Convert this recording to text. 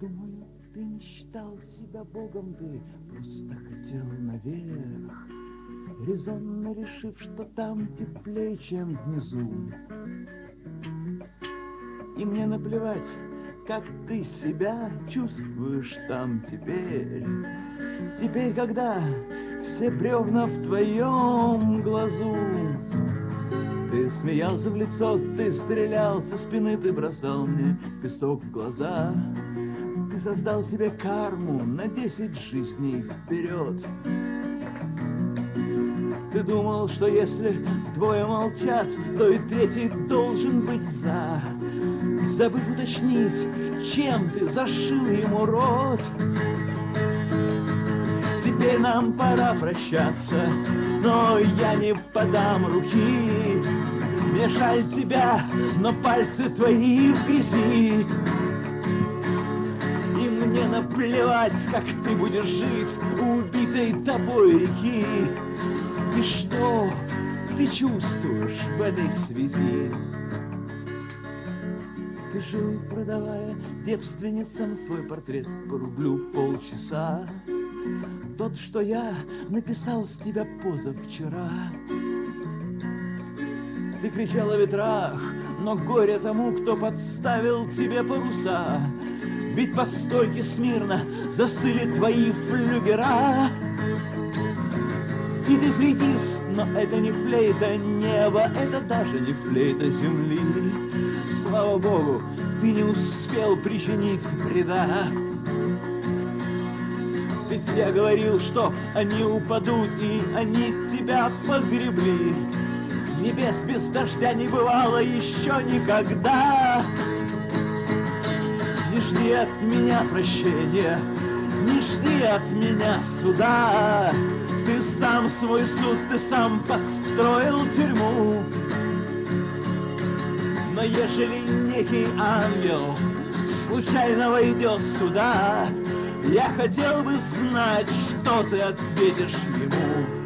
Думаю, ты не считал себя Богом, ты просто хотел наверх, резонно решив, что там теплее, чем внизу. И мне наплевать, как ты себя чувствуешь там теперь. Теперь, когда все бревна в твоем глазу. Ты смеялся в лицо, ты стрелял со спины, ты бросал мне песок в глаза. Ты создал себе карму на 10 жизней вперед. Ты думал, что если двое молчат, то и третий должен быть за. Забыв уточнить, чем ты зашил ему рот. Теперь нам пора прощаться, но я не подам руки. Мне жаль тебя, но пальцы твои в грязи. И мне наплевать, как ты будешь жить у убитой тобой реки. И что ты чувствуешь в этой связи? Ты жил, продавая девственницам свой портрет по рублю полчаса. Тот, что я написал с тебя позавчера. Ты кричал о ветрах, но горе тому, кто подставил тебе паруса. Ведь по стойке смирно застыли твои флюгера. И ты флейтист, но это не флейта неба, это даже не флейта земли. Слава Богу, ты не успел причинить вреда. Ведь я говорил, что они упадут, и они тебя погребли. Небес без дождя не бывало еще никогда. Не жди от меня прощения, не жди от меня суда. Ты сам свой суд, ты сам построил тюрьму. Но ежели некий ангел случайно войдет сюда, я хотел бы знать, что ты ответишь ему.